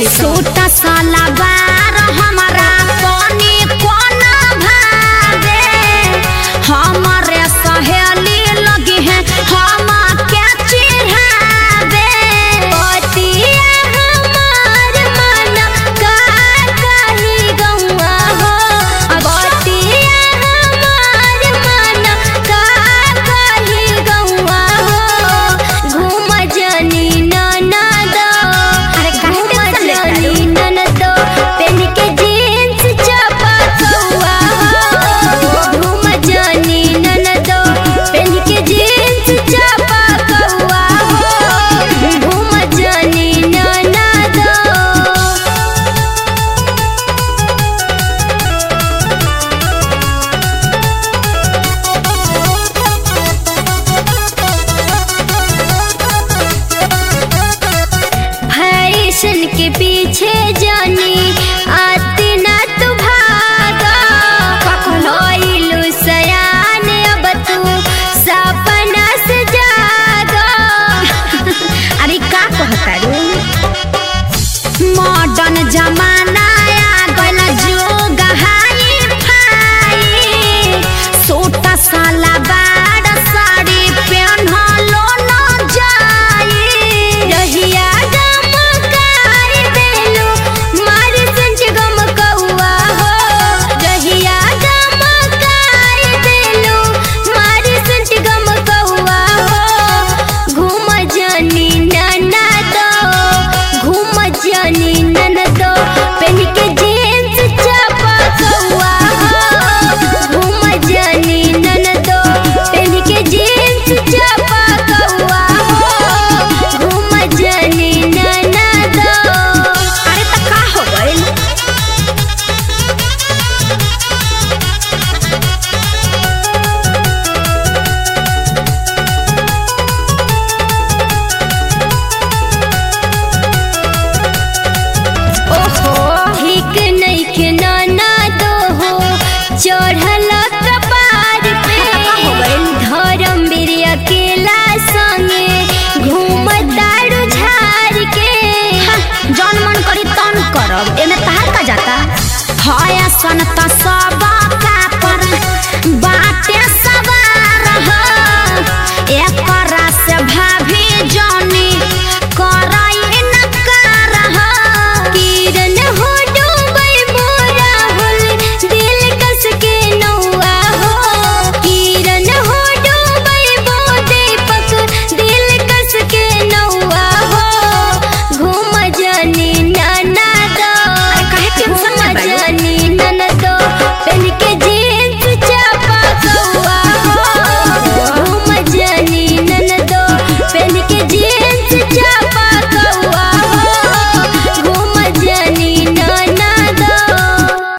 चली सूटा साला बार हमारा पानी कोना भागे हमारे सहेली लगी है हम क्या चिढ़ावे पतिया हमार मन का कही गौआ हो पतिया हमार मन का कही गौआ हो घूम जनी ननद अरे काहे जनी ननद पेन के जींस चपकौआ हो घूम जनी ननद पेन के जींस चपकौआ हो घूम जनी ननद। फैशन के पीछे जानी आती ना तू भागा होइलु सयान अब तू सपना से जागा अरे का कहता रे मॉडर्न जमाना आ गइल जुग हाई फाई सूटा साला बाड़ साड़ी पहनलो न जाई रहिया गमकाई देलू मारी संज गमकौआ हो रहिया गमकाई देलू मारी संज गमकौआ हो घूम जनी ननद घूम जनी ननद पेन के जींस चपकौआ हो घूम जनी ननद पेन के जींस चपकौआ हो घूम जनी ननद। अरे त का हो गइल ओहो ठीक नइखे ननद हो चढ़ल कपार पे धर्म वीर अकेला संगे घूमतारू झार के जौन मन करी तन करब एमे तहार का जाता हया सन त